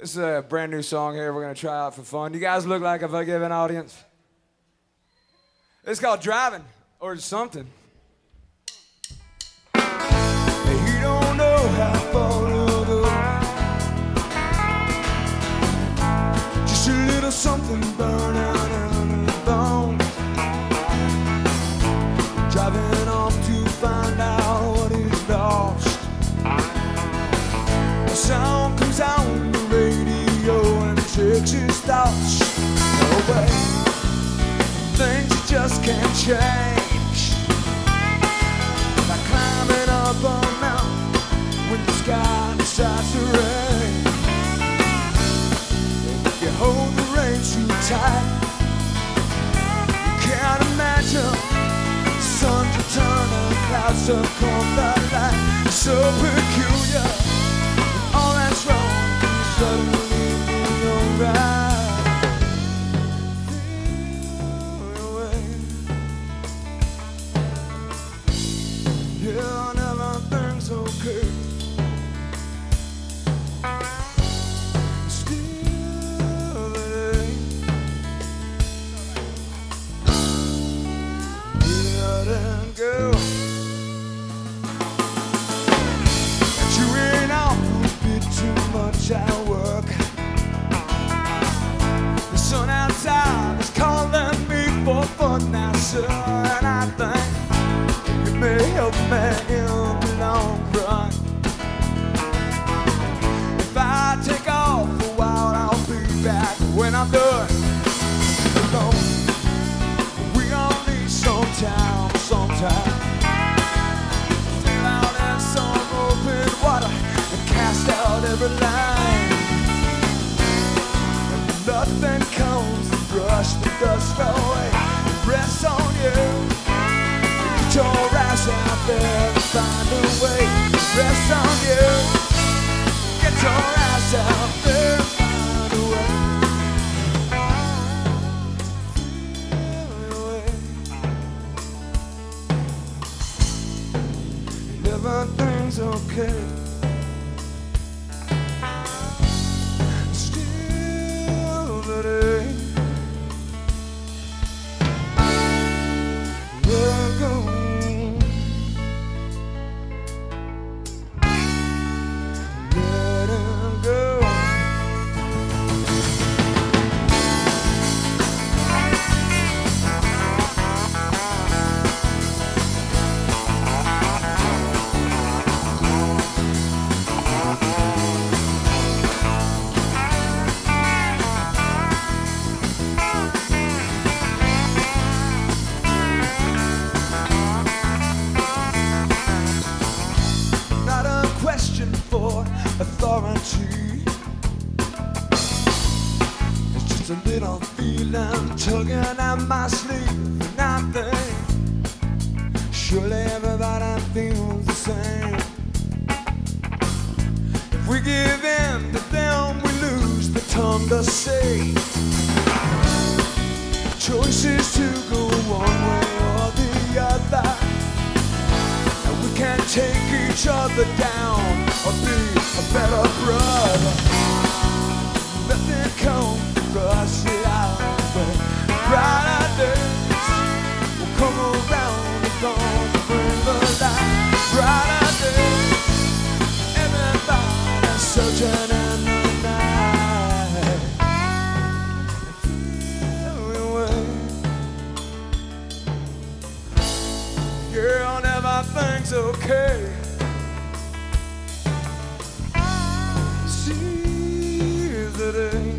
This is a brand new song here we're gonna try out for fun. You guys look like a forgiving audience. It's called Driving or something. You don't know how far to go. Just a little something burn out in the bones. Driving off to find out what is lost. A song comes on the radio and takes his thoughts away. Things you just can't change. Like climbing up a mountain when the sky decides to rain. If you hold the reins too tight, you can't imagine the sun to turn and clouds to come the light. It's so peculiar, and all that's wrong is suddenly be alright. Yeah, everything's okay. Still it ain't. Let it go. Chewing off a bit too much at work. The sun outside is calling me for fun now, sir, and I think may help me in the long run. If I take off a while, I'll be back when I'm done. Alone, we all need some time, sometime. Sail out in some open water and cast out every line. And nothing comes to brush the dust away. Rest on you. Get your ass out there and find a way. Rest on you. Get your ass out there and find a way. Everything's okay. Still today. Let go. For authority, it's just a little feeling tugging at my sleeve, and I think surely everybody feels the same. If we give in to them, we lose the tongue to say. Choices to go one way or the other. We can't take each other down or be a better brother. Nothing comes to rush it out, but brighter days will come around and gonna bring the light. Brighter days, everybody's searching in the night. Feel away. Girl, everything's okay. See today.